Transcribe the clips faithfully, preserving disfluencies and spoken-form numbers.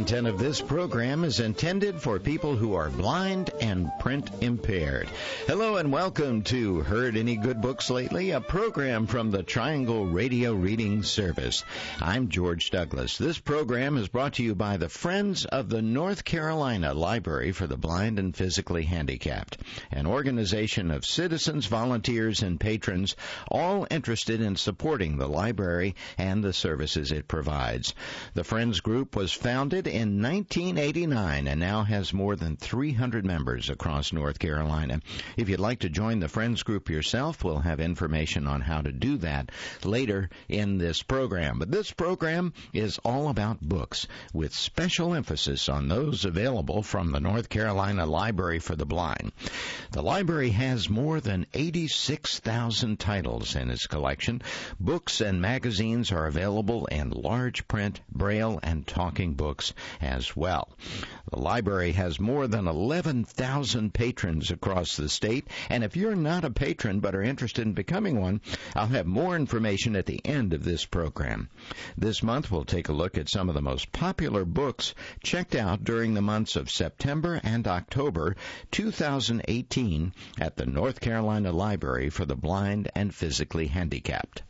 content of this program is intended for people who are blind and print impaired. Hello and welcome to Heard Any Good Books Lately, a program from the Triangle Radio Reading Service. I'm George Douglas. This program is brought to you by the Friends of the North Carolina Library for the Blind and Physically Handicapped, an organization of citizens, volunteers, and patrons, all interested in supporting the library and the services it provides. The Friends Group was founded in nineteen eighty-nine and now has more than three hundred members across North Carolina. If you'd like to join the Friends Group yourself, we'll have information on how to do that later in this program. But this program is all about books, with special emphasis on those available from the North Carolina Library for the Blind. The library has more than eighty-six thousand titles in its collection. Books and magazines are available in large print, braille, and talking books as well. The library has more than eleven thousand patrons across the state, and if you're not a patron but are interested in becoming one, I'll have more information at the end of this program. This month we'll take a look at some of the most popular books checked out during the months of September and October two thousand eighteen at the North Carolina Library for the Blind and Physically Handicapped.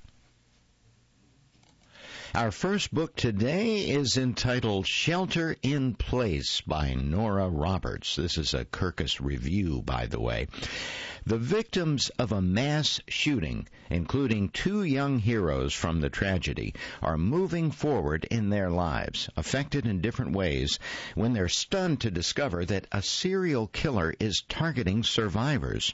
Our first book today is entitled Shelter in Place by Nora Roberts. This is a Kirkus Review, by the way. The victims of a mass shooting, including two young heroes from the tragedy, are moving forward in their lives, affected in different ways, when they're stunned to discover that a serial killer is targeting survivors.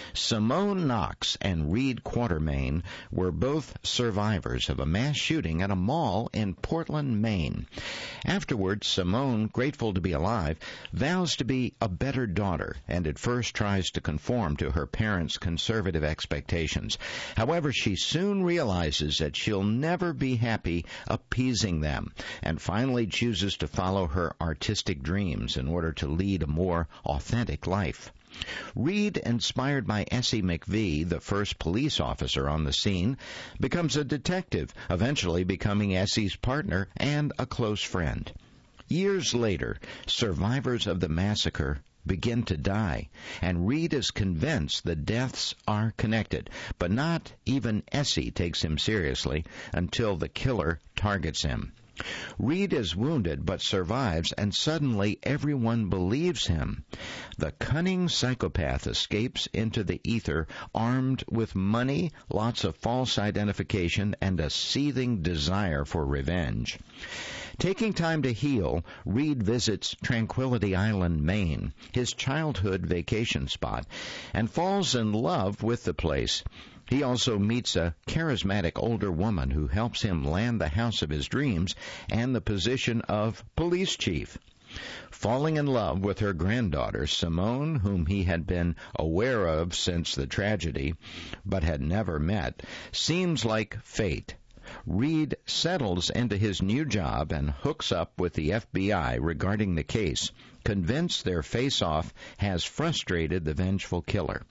Simone Knox and Reed Quatermain were both survivors of a mass shooting at a mall in Portland, Maine. Afterwards, Simone, grateful to be alive, vows to be a better daughter and at first tries to conform to her parents' conservative expectations. However, she soon realizes that she'll never be happy appeasing them and finally chooses to follow her artistic dreams in order to lead a more authentic life. Reed, inspired by Essie McVie, the first police officer on the scene, becomes a detective, eventually becoming Essie's partner and a close friend. Years later, survivors of the massacre begin to die, and Reed is convinced the deaths are connected, but not even Essie takes him seriously until the killer targets him. Reed is wounded but survives, and suddenly everyone believes him. The cunning psychopath escapes into the ether armed with money, lots of false identification, and a seething desire for revenge. Taking time to heal, Reed visits Tranquility Island, Maine, his childhood vacation spot, and falls in love with the place. He also meets a charismatic older woman who helps him land the house of his dreams and the position of police chief. Falling in love with her granddaughter, Simone, whom he had been aware of since the tragedy but had never met, seems like fate. Reed settles into his new job and hooks up with the F B I regarding the case, convinced their face-off has frustrated the vengeful killer.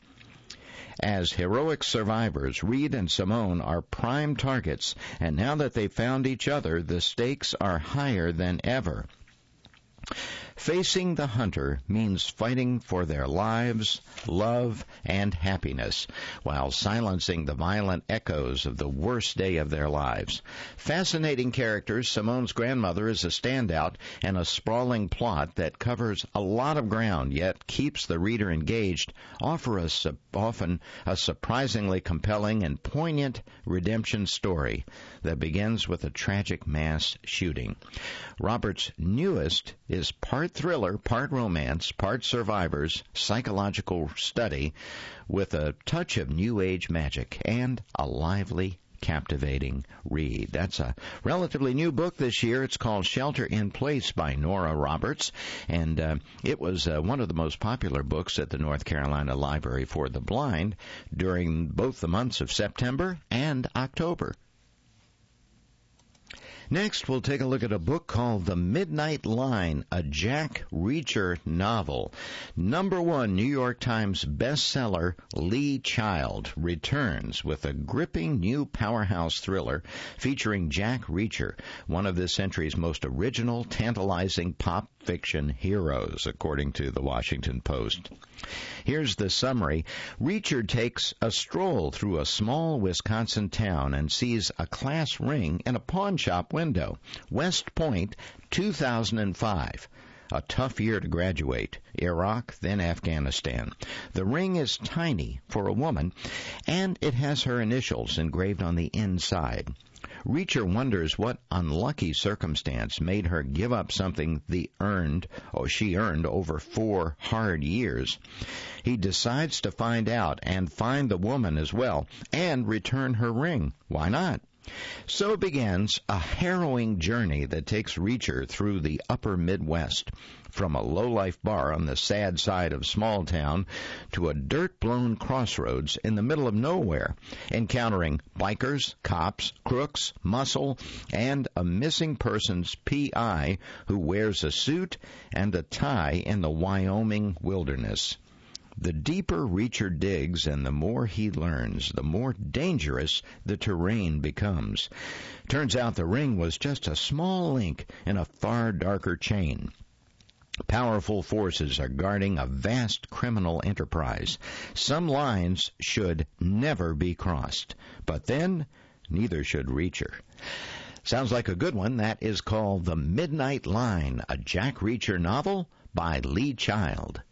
As heroic survivors, Reed and Simone are prime targets, and now that they've found each other, the stakes are higher than ever. Facing the hunter means fighting for their lives, love, and happiness, while silencing the violent echoes of the worst day of their lives. Fascinating characters, Simone's grandmother is a standout, and a sprawling plot that covers a lot of ground, yet keeps the reader engaged, offer us often a surprisingly compelling and poignant redemption story that begins with a tragic mass shooting. Robert's newest is part thriller, part romance, part survivors, psychological study with a touch of New Age magic and a lively, captivating read. That's a relatively new book this year. It's called Shelter in Place by Nora Roberts, and uh, it was uh, one of the most popular books at the North Carolina Library for the Blind during both the months of September and October. Next, we'll take a look at a book called The Midnight Line, a Jack Reacher novel. Number one New York Times bestseller, Lee Child, returns with a gripping new powerhouse thriller featuring Jack Reacher, one of this century's most original, tantalizing pop fiction heroes, according to the Washington Post. Here's the summary. Reacher takes a stroll through a small Wisconsin town and sees a class ring in a pawn shop window. West Point, two thousand five. A tough year to graduate. Iraq, then Afghanistan. The ring is tiny for a woman, and it has her initials engraved on the inside. Reacher wonders what unlucky circumstance made her give up something the earned, or she earned over four hard years. He decides to find out and find the woman as well, and return her ring. Why not? So begins a harrowing journey that takes Reacher through the upper Midwest, from a low-life bar on the sad side of small town to a dirt-blown crossroads in the middle of nowhere, encountering bikers, cops, crooks, muscle, and a missing persons P I who wears a suit and a tie in the Wyoming wilderness. The deeper Reacher digs and the more he learns, the more dangerous the terrain becomes. Turns out the ring was just a small link in a far darker chain. Powerful forces are guarding a vast criminal enterprise. Some lines should never be crossed, but then neither should Reacher. Sounds like a good one. That is called The Midnight Line, a Jack Reacher novel by Lee Child.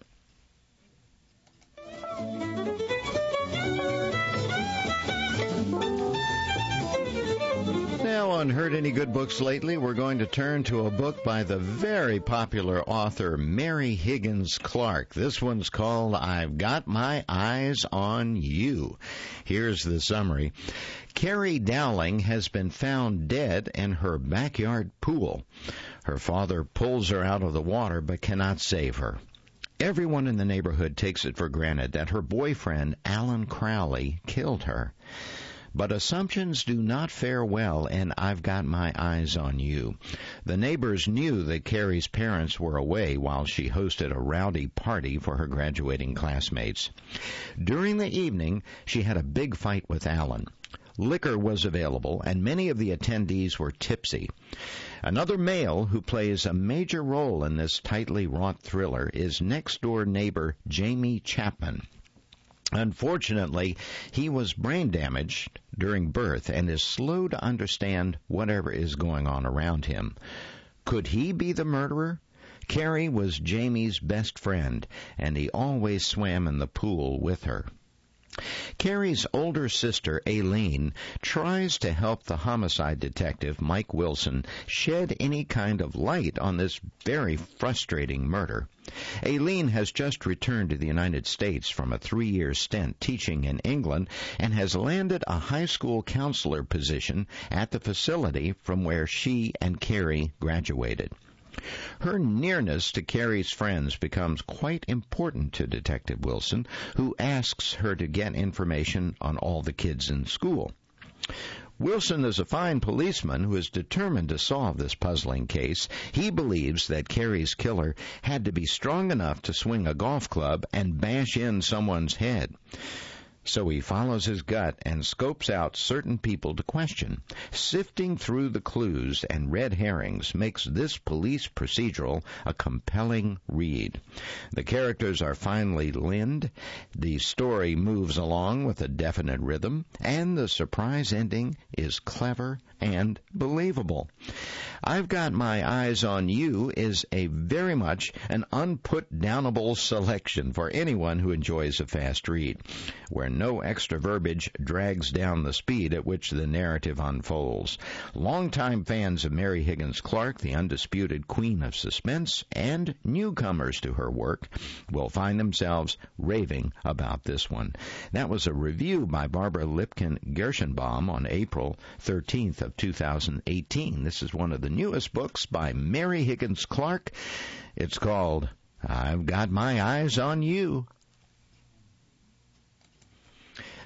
Now on Heard Any Good Books Lately, we're going to turn to a book by the very popular author Mary Higgins Clark. This one's called I've Got My Eyes on You. Here's the summary. Carrie Dowling has been found dead in her backyard pool. Her father pulls her out of the water but cannot save her. Everyone in the neighborhood takes it for granted that her boyfriend, Alan Crowley, killed her. But assumptions do not fare well, and I've Got My Eyes on You. The neighbors knew that Carrie's parents were away while she hosted a rowdy party for her graduating classmates. During the evening, she had a big fight with Alan. Liquor was available, and many of the attendees were tipsy. Another male who plays a major role in this tightly wrought thriller is next-door neighbor Jamie Chapman. Unfortunately, he was brain damaged during birth and is slow to understand whatever is going on around him. Could he be the murderer? Carrie was Jamie's best friend, and he always swam in the pool with her. Carrie's older sister, Aileen, tries to help the homicide detective, Mike Wilson, shed any kind of light on this very frustrating murder. Aileen has just returned to the United States from a three-year stint teaching in England and has landed a high school counselor position at the facility from where she and Carrie graduated. Her nearness to Carrie's friends becomes quite important to Detective Wilson, who asks her to get information on all the kids in school. Wilson is a fine policeman who is determined to solve this puzzling case. He believes that Carrie's killer had to be strong enough to swing a golf club and bash in someone's head. So he follows his gut and scopes out certain people to question. Sifting through the clues and red herrings makes this police procedural a compelling read. The characters are finely limned, the story moves along with a definite rhythm, and the surprise ending is clever and believable. I've Got My Eyes on You is a very much an unput-downable selection for anyone who enjoys a fast read, where no extra verbiage drags down the speed at which the narrative unfolds. Longtime fans of Mary Higgins Clark, the undisputed queen of suspense, and newcomers to her work will find themselves raving about this one. That was a review by Barbara Lipkin Gershenbaum on April thirteenth of two thousand eighteen. This is one of the newest books by Mary Higgins Clark. It's called I've Got My Eyes on You.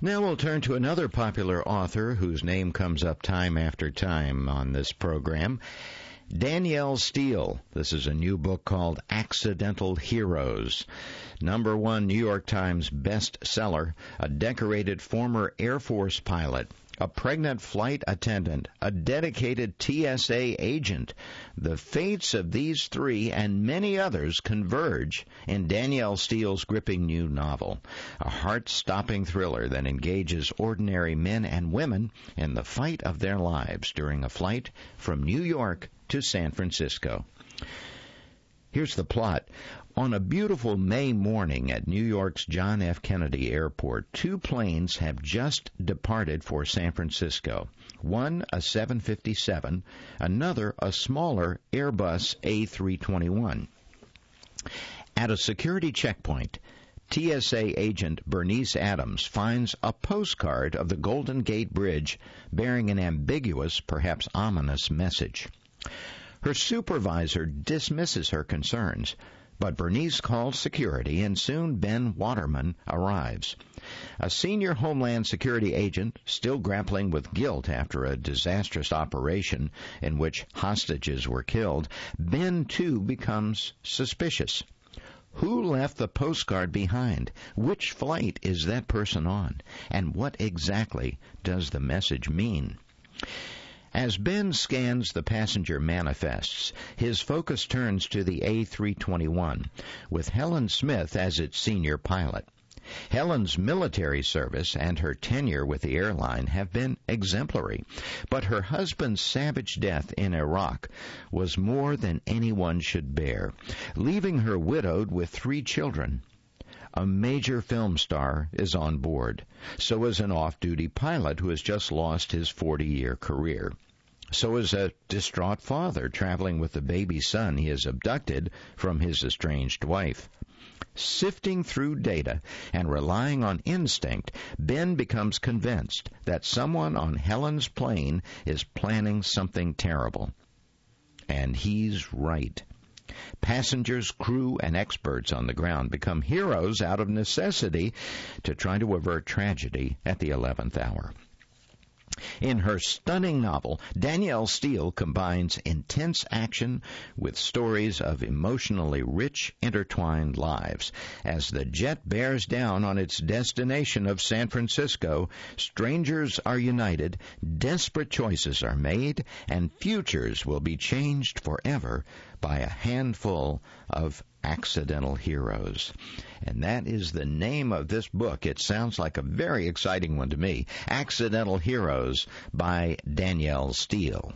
Now we'll turn to another popular author whose name comes up time after time on this program, Danielle Steel. This is a new book called Accidental Heroes. Number one New York Times bestseller, a decorated former Air Force pilot, a pregnant flight attendant, a dedicated T S A agent. The fates of these three and many others converge in Danielle Steel's gripping new novel, a heart-stopping thriller that engages ordinary men and women in the fight of their lives during a flight from New York to San Francisco. Here's the plot. On a beautiful May morning at New York's John F. Kennedy Airport, two planes have just departed for San Francisco. One a seven fifty-seven, another a smaller Airbus A three twenty-one. At a security checkpoint, T S A agent Bernice Adams finds a postcard of the Golden Gate Bridge bearing an ambiguous, perhaps ominous message. Her supervisor dismisses her concerns, but Bernice calls security, and soon Ben Waterman arrives. A senior Homeland Security agent, still grappling with guilt after a disastrous operation in which hostages were killed, Ben, too, becomes suspicious. Who left the postcard behind? Which flight is that person on? And what exactly does the message mean? As Ben scans the passenger manifests, his focus turns to the A three twenty-one, with Helen Smith as its senior pilot. Helen's military service and her tenure with the airline have been exemplary, but her husband's savage death in Iraq was more than anyone should bear, leaving her widowed with three children. A major film star is on board. So is an off-duty pilot who has just lost his forty-year career. So is a distraught father traveling with the baby son he has abducted from his estranged wife. Sifting through data and relying on instinct, Ben becomes convinced that someone on Helen's plane is planning something terrible. And he's right. Passengers, crew, and experts on the ground become heroes out of necessity to try to avert tragedy at the eleventh hour. In her stunning novel, Danielle Steel combines intense action with stories of emotionally rich, intertwined lives. As the jet bears down on its destination of San Francisco, strangers are united, desperate choices are made, and futures will be changed forever by a handful of accidental heroes. And that is the name of this book. It sounds like a very exciting one to me. Accidental Heroes by Danielle Steel.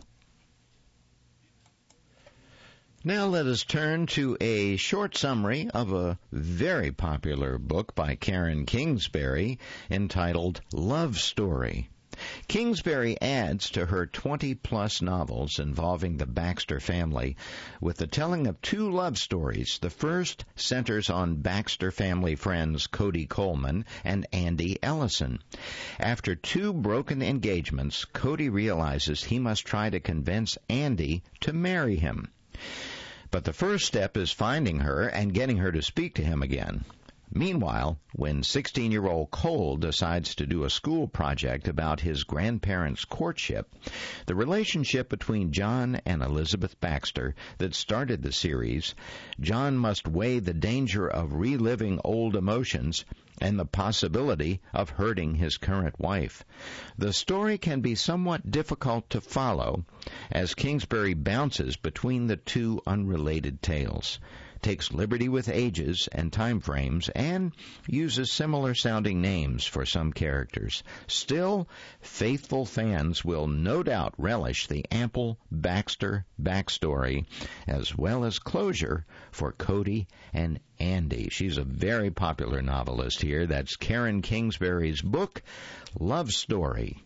Now let us turn to a short summary of a very popular book by Karen Kingsbury entitled Love Story. Kingsbury adds to her twenty-plus novels involving the Baxter family with the telling of two love stories. The first centers on Baxter family friends Cody Coleman and Andy Ellison. After two broken engagements, Cody realizes he must try to convince Andy to marry him. But the first step is finding her and getting her to speak to him again. Meanwhile, when sixteen-year-old Cole decides to do a school project about his grandparents' courtship, the relationship between John and Elizabeth Baxter that started the series, John must weigh the danger of reliving old emotions and the possibility of hurting his current wife. The story can be somewhat difficult to follow as Kingsbury bounces between the two unrelated tales, takes liberty with ages and time frames, and uses similar-sounding names for some characters. Still, faithful fans will no doubt relish the ample Baxter backstory, as well as closure for Cody and Andy. She's a very popular novelist here. That's Karen Kingsbury's book, Love Story.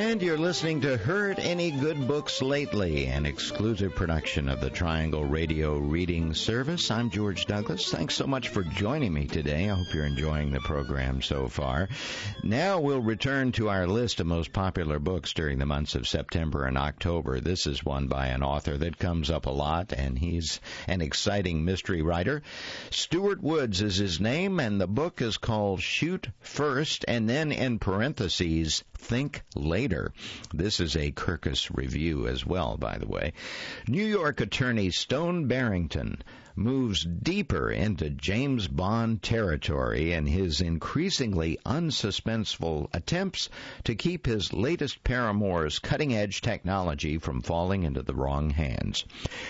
And you're listening to Heard Any Good Books Lately, an exclusive production of the Triangle Radio Reading Service. I'm George Douglas. Thanks so much for joining me today. I hope you're enjoying the program so far. Now we'll return to our list of most popular books during the months of September and October. This is one by an author that comes up a lot, and he's an exciting mystery writer. Stuart Woods is his name, and the book is called Shoot First, and then in parentheses, Think Later. This is a Kirkus review as well, by the way. New York attorney Stone Barrington moves deeper into James Bond territory in his increasingly unsuspenseful attempts to keep his latest paramour's cutting-edge technology from falling into the wrong hands.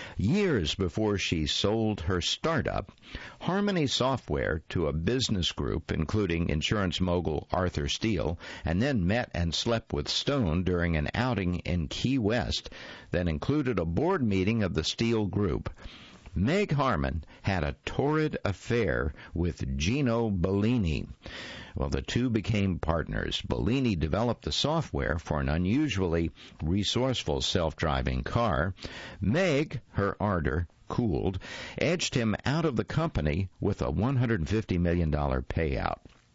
Years before she sold her startup, Harmony Software, to a business group including insurance mogul Arthur Steele, and then met and slept with Stone during an outing in Key West that included a board meeting of the Steele Group. Meg Harmon had a torrid affair with Gino Bellini. Well, the two became partners. Bellini developed the software for an unusually resourceful self-driving car. Meg, her ardor cooled, edged him out of the company with a one hundred fifty million dollars payout.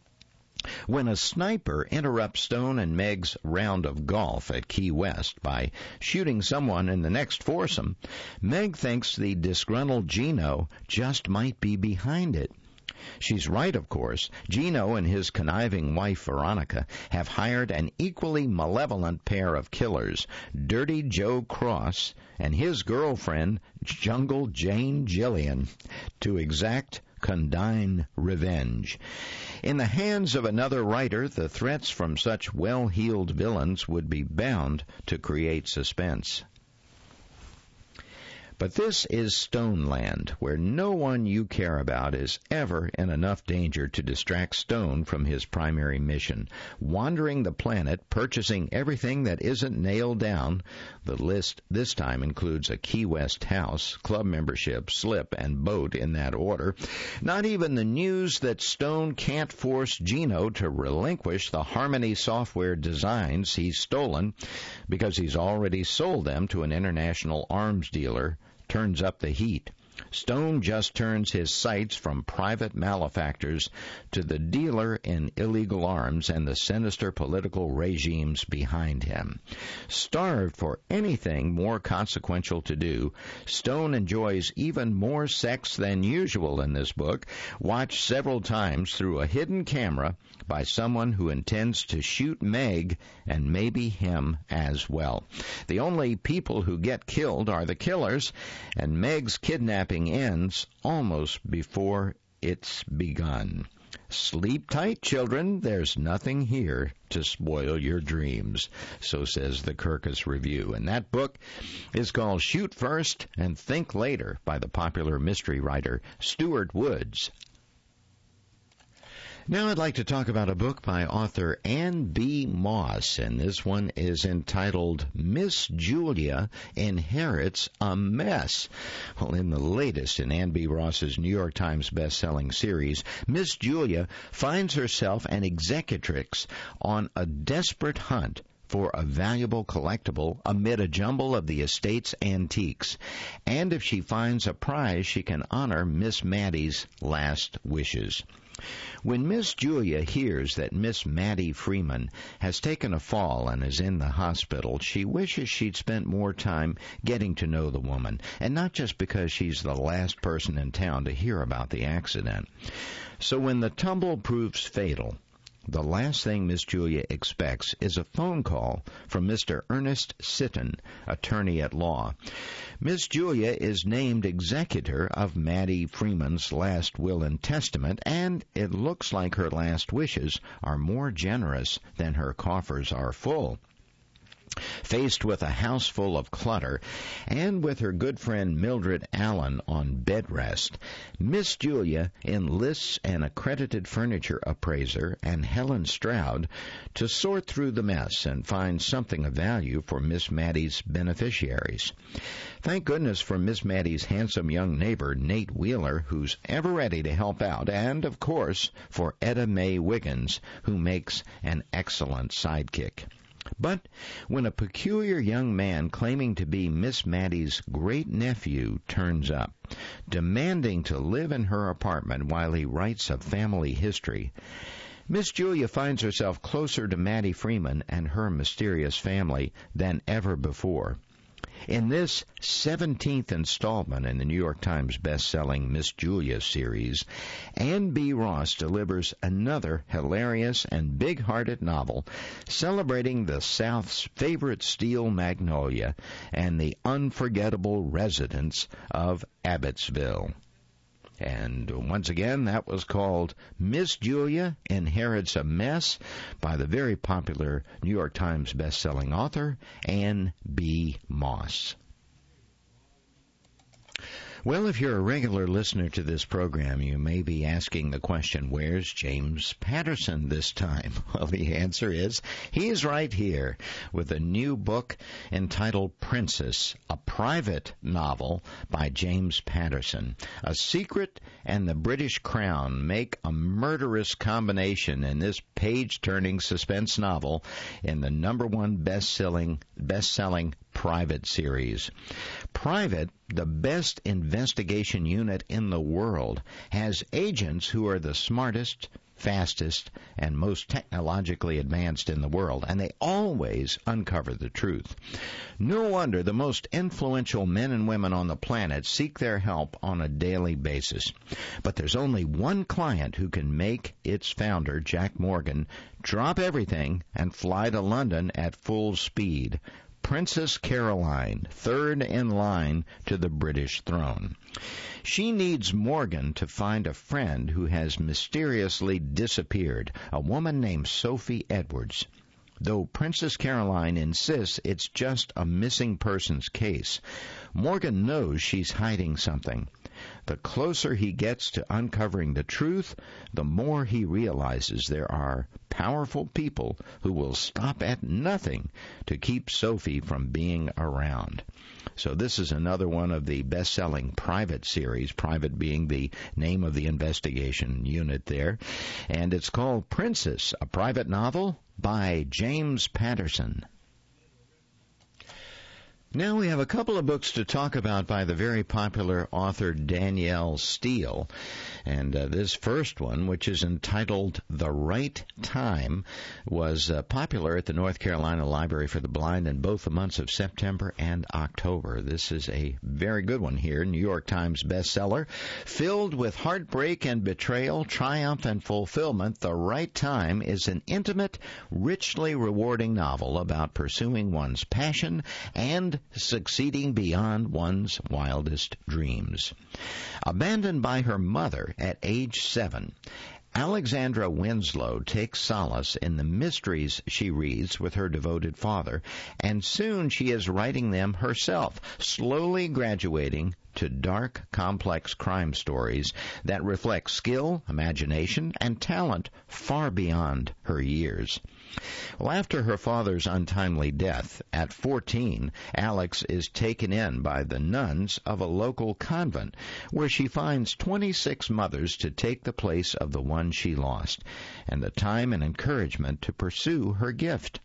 When a sniper interrupts Stone and Meg's round of golf at Key West by shooting someone in the next foursome, Meg thinks the disgruntled Gino just might be behind it. She's right, of course. Gino and his conniving wife, Veronica, have hired an equally malevolent pair of killers, Dirty Joe Cross and his girlfriend, Jungle Jane Gillian, to exact condign revenge. In the hands of another writer, the threats from such well-heeled villains would be bound to create suspense. But this is Stoneland, where no one you care about is ever in enough danger to distract Stone from his primary mission, wandering the planet, purchasing everything that isn't nailed down. The list this time includes a Key West house, club membership, slip, and boat in that order. Not even the news that Stone can't force Gino to relinquish the Harmony Software designs he's stolen because he's already sold them to an international arms dealer turns up the heat. Stone just turns his sights from private malefactors to the dealer in illegal arms and the sinister political regimes behind him. Starved for anything more consequential to do, Stone enjoys even more sex than usual in this book, watched several times through a hidden camera by someone who intends to shoot Meg and maybe him as well. The only people who get killed are the killers, and Meg's kidnapping ends almost before it's begun. Sleep tight, children. There's nothing here to spoil your dreams, so says the Kirkus Review. And that book is called Shoot First and Think Later by the popular mystery writer Stuart Woods. Now I'd like to talk about a book by author Ann B. Moss, and this one is entitled Miss Julia Inherits a Mess. Well, in the latest in Ann B. Ross's New York Times best-selling series, Miss Julia finds herself an executrix on a desperate hunt for a valuable collectible amid a jumble of the estate's antiques. And if she finds a prize, she can honor Miss Maddie's last wishes. When Miss Julia hears that Miss Maddie Freeman has taken a fall and is in the hospital, she wishes she'd spent more time getting to know the woman, and not just because she's the last person in town to hear about the accident. So when the tumble proves fatal, the last thing Miss Julia expects is a phone call from Mister Ernest Sitton, attorney at law. Miss Julia is named executor of Maddie Freeman's last will and testament, and it looks like her last wishes are more generous than her coffers are full. Faced with a house full of clutter, and with her good friend Mildred Allen on bed rest, Miss Julia enlists an accredited furniture appraiser and Helen Stroud to sort through the mess and find something of value for Miss Maddie's beneficiaries. Thank goodness for Miss Maddie's handsome young neighbor, Nate Wheeler, who's ever ready to help out, and, of course, for Etta Mae Wiggins, who makes an excellent sidekick. But when a peculiar young man claiming to be Miss Maddie's great-nephew turns up, demanding to live in her apartment while he writes a family history, Miss Julia finds herself closer to Maddie Freeman and her mysterious family than ever before. In this seventeenth installment in the New York Times best-selling Miss Julia series, Anne B. Ross delivers another hilarious and big-hearted novel celebrating the South's favorite steel magnolia and the unforgettable residents of Abbotsville. And once again, that was called Miss Julia Inherits a Mess by the very popular New York Times best-selling author Anne B. Moss. Well, if you're a regular listener to this program, you may be asking the question, where's James Patterson this time? Well, the answer is he's right here with a new book entitled Princess, a private novel by James Patterson. A secret and the British Crown make a murderous combination in this page-turning suspense novel in the number one best-selling, best-selling Private series. Private, the best investigation unit in the world, has agents who are the smartest, fastest, and most technologically advanced in the world, and they always uncover the truth. No wonder the most influential men and women on the planet seek their help on a daily basis. But there's only one client who can make its founder, Jack Morgan, drop everything and fly to London at full speed. Princess Caroline, third in line to the British throne. She needs Morgan to find a friend who has mysteriously disappeared, a woman named Sophie Edwards. Though Princess Caroline insists it's just a missing persons case, Morgan knows she's hiding something. The closer he gets to uncovering the truth, the more he realizes there are powerful people who will stop at nothing to keep Sophie from being around. So this is another one of the best-selling Private series, Private being the name of the investigation unit there. And it's called Princess, a private novel by James Patterson. Now we have a couple of books to talk about by the very popular author Danielle Steel. And uh, this first one, which is entitled The Right Time, was uh, popular at the North Carolina Library for the Blind in both the months of September and October. This is a very good one here, New York Times bestseller. Filled with heartbreak and betrayal, triumph and fulfillment, The Right Time is an intimate, richly rewarding novel about pursuing one's passion and succeeding beyond one's wildest dreams. Abandoned by her mother at age seven, Alexandra Winslow takes solace in the mysteries she reads with her devoted father, and soon she is writing them herself, slowly graduating to dark, complex crime stories that reflect skill, imagination, and talent far beyond her years. Well, after her father's untimely death, at fourteen, Alex is taken in by the nuns of a local convent, where she finds twenty-six mothers to take the place of the one she lost, and the time and encouragement to pursue her gift.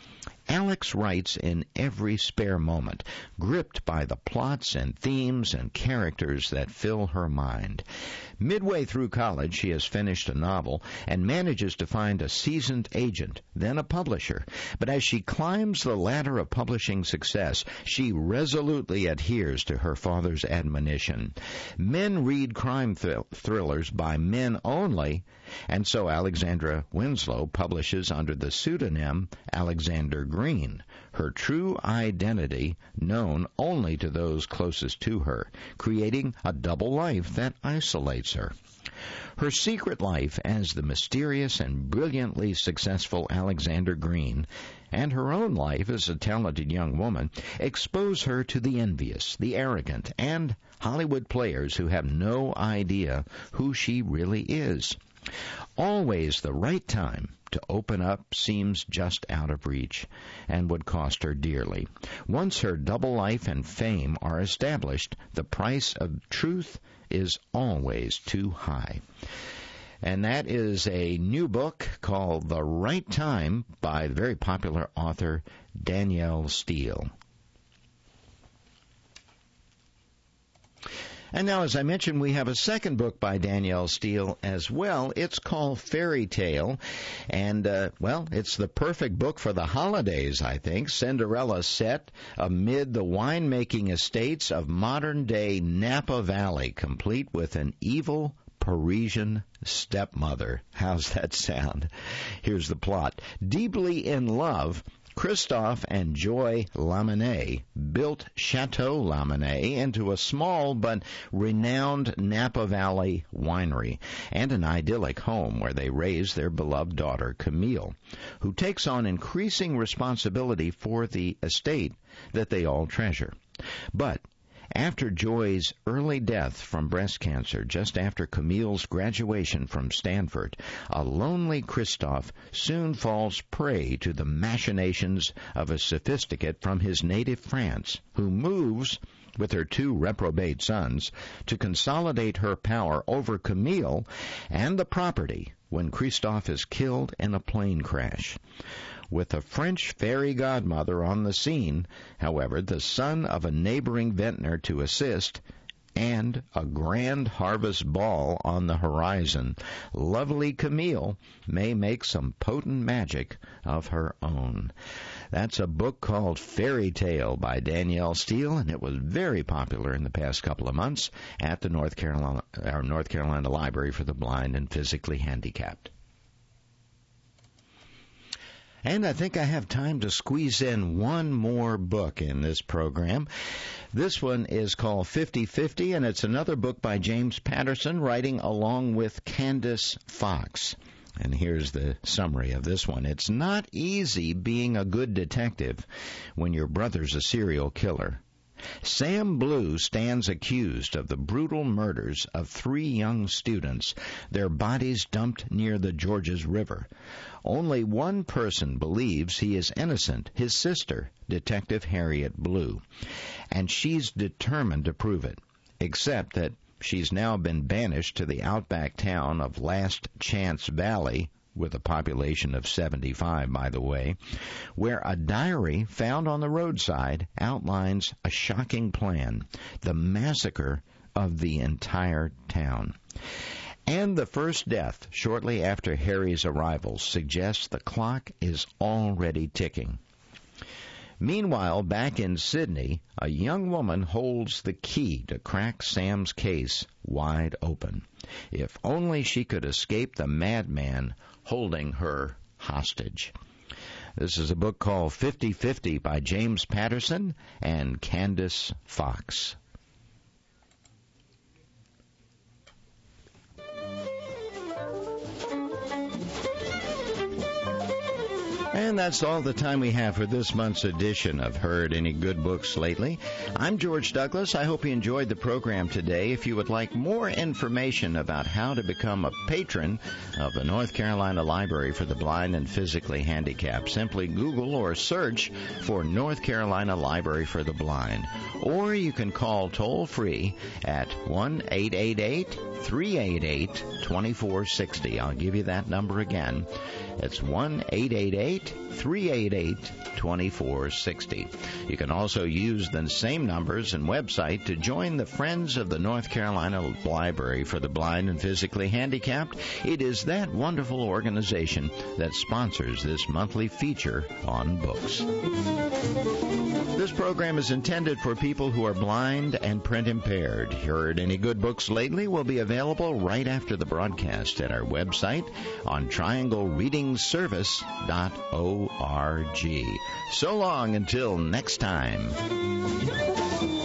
Alex writes in every spare moment, gripped by the plots and themes and characters that fill her mind. Midway through college, she has finished a novel and manages to find a seasoned agent, then a publisher. But as she climbs the ladder of publishing success, she resolutely adheres to her father's admonition. Men read crime thr- thrillers by men only, and so Alexandra Winslow publishes under the pseudonym Alexander Green, her true identity known only to those closest to her, creating a double life that isolates her. Her secret life as the mysterious and brilliantly successful Alexander Green, and her own life as a talented young woman, expose her to the envious, the arrogant, and Hollywood players who have no idea who she really is. Always the right time to open up seems just out of reach and would cost her dearly. Once her double life and fame are established, the price of truth is always too high. And that is a new book called The Right Time by the very popular author Danielle Steel. And now, as I mentioned, we have a second book by Danielle Steel as well. It's called Fairy Tale, and, uh, well, it's the perfect book for the holidays, I think. Cinderella set amid the winemaking estates of modern-day Napa Valley, complete with an evil Parisian stepmother. How's that sound? Here's the plot. Deeply in love, Christophe and Joy Lamennais built Chateau Lamennais into a small but renowned Napa Valley winery and an idyllic home where they raise their beloved daughter, Camille, who takes on increasing responsibility for the estate that they all treasure. But after Joy's early death from breast cancer, just after Camille's graduation from Stanford, a lonely Christophe soon falls prey to the machinations of a sophisticate from his native France, who moves with her two reprobate sons to consolidate her power over Camille and the property when Christophe is killed in a plane crash. With a French fairy godmother on the scene, however, the son of a neighboring vintner to assist, and a grand harvest ball on the horizon, lovely Camille may make some potent magic of her own. That's a book called Fairy Tale by Danielle Steel, and it was very popular in the past couple of months at the North Carolina, our North Carolina Library for the Blind and Physically Handicapped. And I think I have time to squeeze in one more book in this program. This one is called fifty fifty, and it's another book by James Patterson, writing along with Candace Fox. And here's the summary of this one. It's not easy being a good detective when your brother's a serial killer. Sam Blue stands accused of the brutal murders of three young students, their bodies dumped near the Georges River. Only one person believes he is innocent, his sister, Detective Harriet Blue, and she's determined to prove it, except that she's now been banished to the outback town of Last Chance Valley, with a population of seventy-five, by the way, where a diary found on the roadside outlines a shocking plan, the massacre of the entire town. And the first death, shortly after Harry's arrival, suggests the clock is already ticking. Meanwhile, back in Sydney, a young woman holds the key to crack Sam's case wide open. If only she could escape the madman holding her hostage. This is a book called fifty fifty by James Patterson and Candace Fox. And that's all the time we have for this month's edition of Heard Any Good Books Lately. I'm George Douglas. I hope you enjoyed the program today. If you would like more information about how to become a patron of the North Carolina Library for the Blind and Physically Handicapped, simply Google or search for North Carolina Library for the Blind. Or you can call toll-free at one eight eight eight, three eight eight, two four six zero. I'll give you that number again. It's one eight eight eight, three eight eight, two four six zero. You can also use the same numbers and website to join the Friends of the North Carolina Library for the Blind and Physically Handicapped. It is that wonderful organization that sponsors this monthly feature on books. This program is intended for people who are blind and print impaired. Heard Any Good Books Lately will be available right after the broadcast at our website on triangle reading service dot org. So long until next time.